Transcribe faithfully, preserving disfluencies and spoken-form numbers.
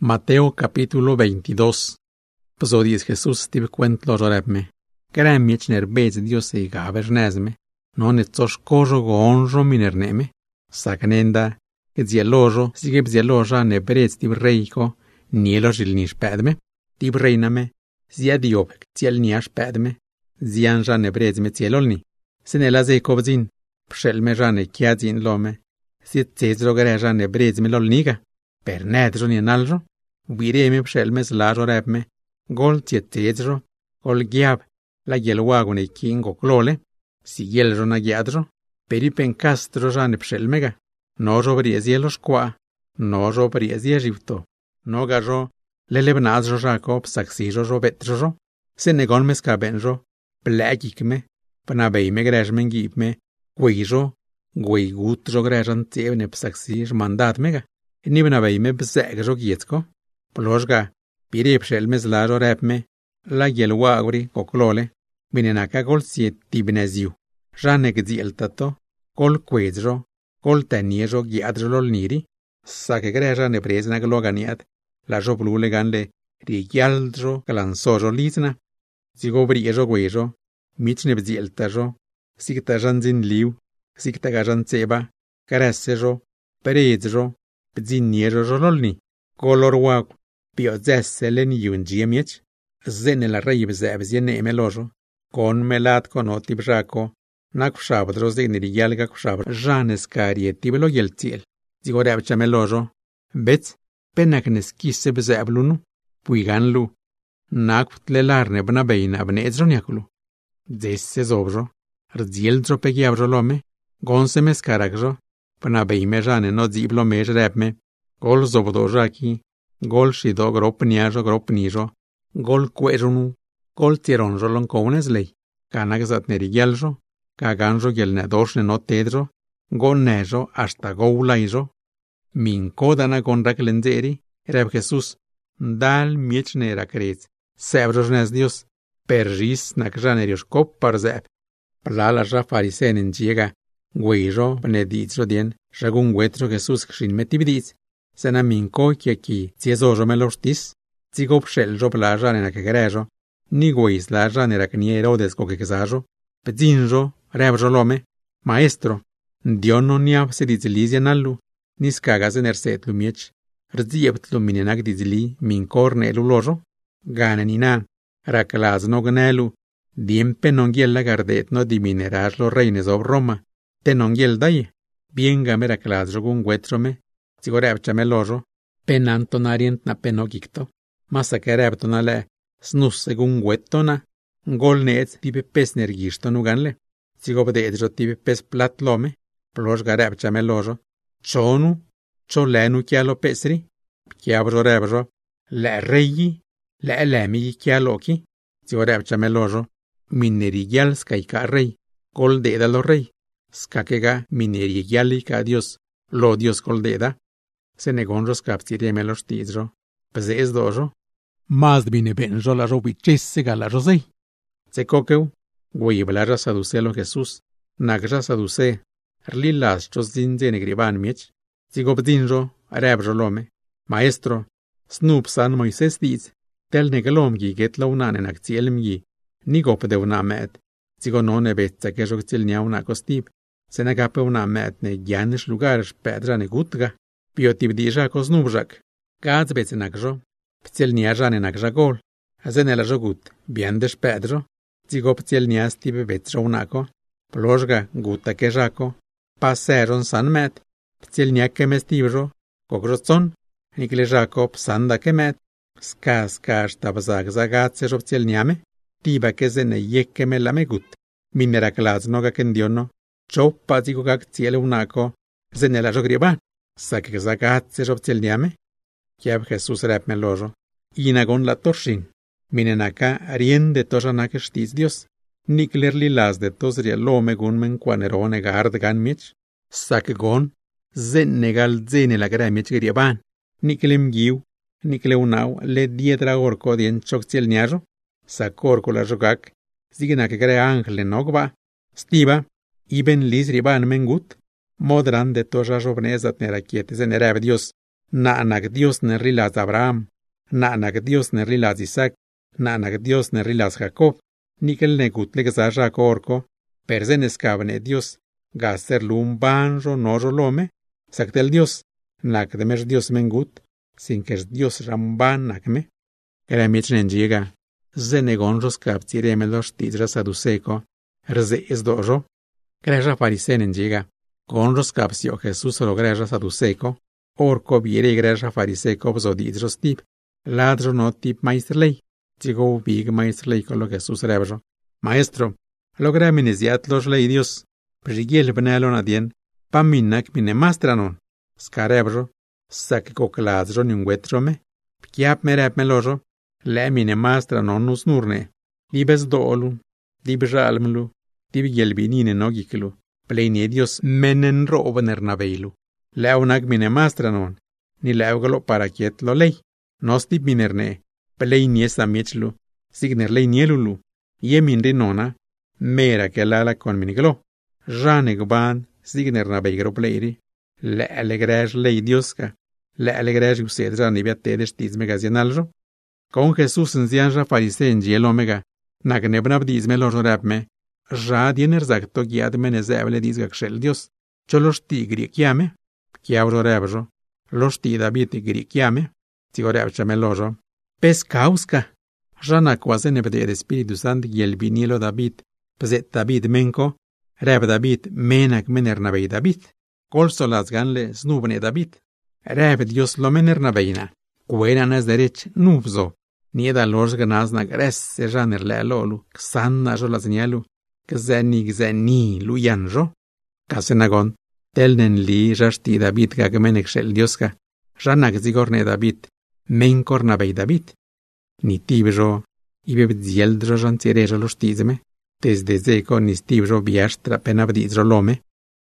Mateo capítulo veintidós. Pzodies Jesús tib cuent lo jorepme. Gra miech nerbez Dios e gavernezme. Non et sos cojo gonjo minerneme. Sacanenda, etzielojo, sige bzieloja nebrez tib reiko, nielo jilnish pedme. Tib reiname, zia diopek, tiel niash pedme. Zianja nebrezme tielolni. Senela zekovzin, pshelme jane kiadzin lome. Zit cezro gareja nebrezme lolniga. Per nedro nienaljo, vireme pshelme zlajo repme. Gol tiet cezro, gol giab, la yelwagone kingo klole. Si yeljo na giadro, peripen castro jane pshelmega. Nojo briezielo shkwa, nojo briezie jivto. Nogajo, lelebnazjo jacob saxijo jo betjo. Senegon meskabenjo, plagikme, panabeime grejmen gipme, guijo, guigutjo grejan tevne psaxij mandatmega. Nibnabeime bzegjo gietko, plojga, pire pshelme zlajo repme, la yelwagri koklole, binenaka gol siet tibneziu. Janek zieltato, gol quezjo, gol teniejo giadjo lolniri, sake greja ne prezna gloganiat, la jo blule ganle, rigialdjo galansojo lizna, zigo briejo guejo, michne bzieltajo, sikta janzin liu, sikta gajan ceba, caressejo, perezjo, bziniejo jololni, color wag, biozesselen yunjiemiech, zene la rei bzebzien emelojo, con melat con otibjako, nakfshabdro zigniri yalga kfshabr, janes karie tibelo yeltiel, zigo rebchamelojo, betz, penaknes kisse bzeblunu, puiganlu, nakftlelarne bnabeina bnezroniaklu, zesse zobjo, rzieldro pegiabjo lome, gonse meskaragjo, panabeime jane no ziblo mej repme, gol zobdojo aki, gol shido gropniajo gropnijo, gol quejunu, gol tironjo lonkounes lei, kanak zatneri gyaljo, kaganjo gelne doshne no tedjo, gol nejo hasta goulaijo, min kodana gonrak lenzeri, reb Jesus, dal miechne rakrez, sebrojnes Dios, perjis nakjanerios kop parzep, plala ja farisenen jiega, guijo benedizro dien, jagun wetro Jesus kshin metibdiz, sena minko kieki, ciezojo melostis, zigo psheljo plaja nena kegrejo, ni guis la janera kniero desko kezajo, pedzinjo, rebjo lome, maestro, diono niab se dizilizia nallu, nis kagas enerset lumiech, rziebt luminenak dizili min korne lulojo, ganenina, rakalaz no ganelu, diempe non giella gardet no dimineraj lo reines of Roma, te non giel daye, bienga me rakalaz jogun wetrome, zigo rebchame lojo, penanto narient na penogicto, masake rebtona le, snus segun wettona, gol neet tipe pesner gisto nuganle, zigo bededjo tipe pes plat lome, plojga rebchame lojo, chonu, cho lenu kialo pesri, kiabro rebjo, le reyi, le elemi kialoki, zigo rebchame lojo, mineri gyal skaika rey, gol deda lo rey, skakega mineri gyali ka Dios, lo Dios gol deda, senegonjo skapsirieme lo stizjo, pzez dojo, mazd bine benjo la jo bichessega la josei. Zekokeu, guiblaja saducelo Jesús, nagja saduce, rlilas chos zinze negriban miech, zigobdinjo, rebjo lome, maestro, snup san Moises diz, tel negalom gi get launanen akcielm gi, nigop de una met, zigo none betza que jogtil nia una costib, se negape una met ne gianish lugares pedra ne gutga, piotib dija cosnubjak, gaz betzenakjo, pcel nia jane nakjagol, azenela jogut, biendes pedro, zigo pcel nia stibe betjo unako, plojga gutta que jako, passeron san met, pcel nia que mestibjo, kogrotson, nikle jako psanda que met, ska ska shtabzag zagat se jopcel niame, tiba que zene yekke me la megut, minera klaz noga kendiono, chopa zigo gak ciele unako, zene la jogriban, sake zagat se jopcel niame, kiab Jesus rep me lojo, inagon la torshin, minenaka riende tojanake shtiz Dios, nikler li las de tos rielo megun men quanerone gard gan mich, sake gon, zene gal zene la gra mich griban, niklem giu, nikle unau le diedra orko dien chokciel niajo, sakorko la jogak, zigina que crea angle nogba, stiva, iben lis riban mengut, modran de toja jovnezat nera quietes en ereb Dios, Na nak Dios ne rilaz Abraham, na nak Dios ne rilaz Isaac, na nak Dios ne rilaz Jacob, nikel ne gutle gza Jacorco, perzen escabne Dios, gaser lum banjo nojo lome, saktel Dios, nak demer Dios mengut, sin que Dios ramban nakme. Era michnen jiga, zenegonjos kaptireme los tidra saduseco, rze esdojo. Greja farisenen jiga, gonjos kapsio Jesús lo greja saduseco, orco viere greja fariseco bzodidros tip, ladro no tip maistrley, tigo big maistrley con lo Jesús rebro. Maestro, logra minesiat los ley Dios, prigiel benelon adien, paminak mine mastranon, scarebro, sac cocladro ni un wetrome, pkiap merep melojo, le mine mastranon nus nurne, libes dolun, libjalmlu, libgelbinine nogiklu, pleine Dios menen robener nabeilu, leonak mine mastranon, ni leugalo para quiet lo ley, nostip minerne, pleine samichlu, signer ley nielulu, yemin rinona, mera que lala con miniglo, janegban, signer nabeigro pleiri, le alegrej ley Dioska, le alegrej usedra nibiatedes tizmegazianalro, con Jesús en zianja farise en giel omega, nagnebnabdizme lo jorabme, ja diener zakto giadme nezeble dizgakshel Dios, cholos tigri kiame, kiauro rebro, los ti David tigri kiame, tigorebchame lojo, pescauska, jana quasen ebde Espíritu Santo y el vinilo David, pzet David menko, reb David menak mener nabei David, colso las ganle snubne David, reb Dios lo mener nabeina, cueran es derech nubzo, nieda los ganas na gres se janer le lolu, xanna jo la señalu, gzeni gzeni luyanjo, kasenagon, telnen li jasti David gagmenek shel Dioska, janak zigorne David, menkor nabei David, ni tibjo, ibe bdzieldro jan tirejo los tizme, desde zeko ni tibjo biastra penabdizro lome,